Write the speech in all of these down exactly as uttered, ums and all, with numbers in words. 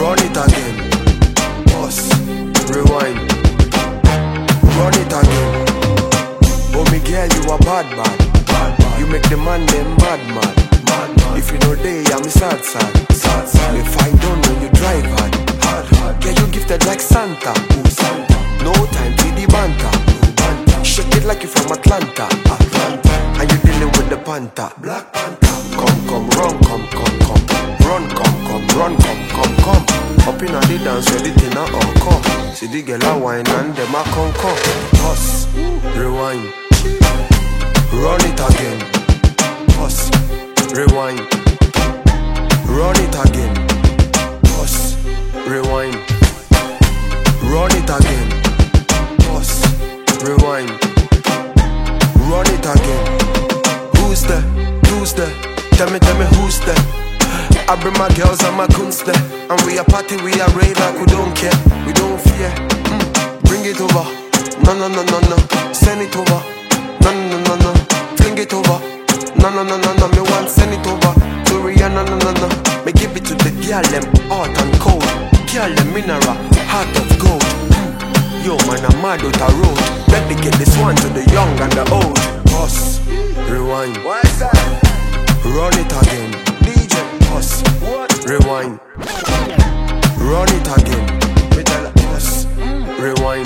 Run it again. Pause. Rewind. Run it again. Oh me girl, you a bad man. Bad man. You make the man them mad man. Mad man. If you know day, I'm sad sad. Sad sad. If I don't know you drive hard. Hard hard. Girl, you gifted like Santa. Ooh, Santa. No time for the banter. Banter. Shake it like you from Atlanta. Atlanta. And you dealing with the panther. Black Panther. Come come run come come come. Run come come run come come come. Up in the dance, ready to not come. See the girl a wine and them a come come. Pause. Rewind. Run it again. Pause. Rewind. Run it again. Pause. Rewind. Run it again. Pause. Rewind. Run it again. Who's there? Who's there? Tell me, tell me who's there? I bring my girls and my goons there. And we a party, we a rave like we don't care. We don't fear. mm. Bring it over. No, no, no, no, no. Send it over. No, no, no, no, no. Fling it over. No, no, no, no, no. Me want send it over. To Rihanna, no, no, no. Me give it to the girl them hot and cold. Girl them mineral, heart of gold. mm. Yo man, I'm mad out the road. Dedicate this one to the young and the old. Pause. Rewind. What's that? Run it again. D J. Pause. What? Rewind. Run it again. Pause. Rewind.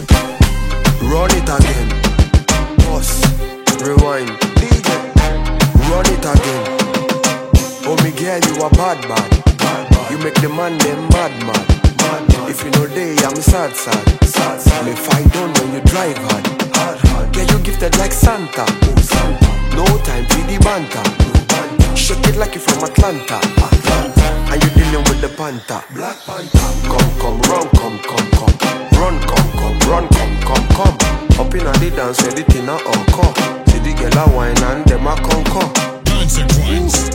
Run it again. Pause. Rewind. D J. Run it again. Oh me girl, you a bad man. Bad man. You make the man them mad man. Mad man. If you know day, I'm sad sad. Sad sad. If I don't know you drive hard. Hard hard. Girl, you gifted like Santa. Oh Santa. No time for the banter. No banter. Shake it like you from Atlanta. Atlanta. And you dealing with the panther. Black Panther. Come come run come come come. Run come come run come come come. Up in the dance, ready to not come. See the girl a wine and them a come come. Consequence.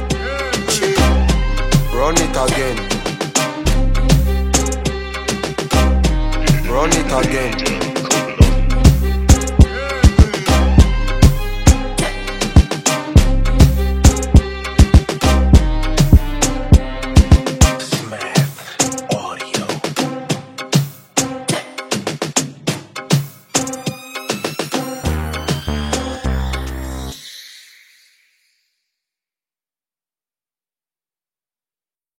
Run it again. Run it again.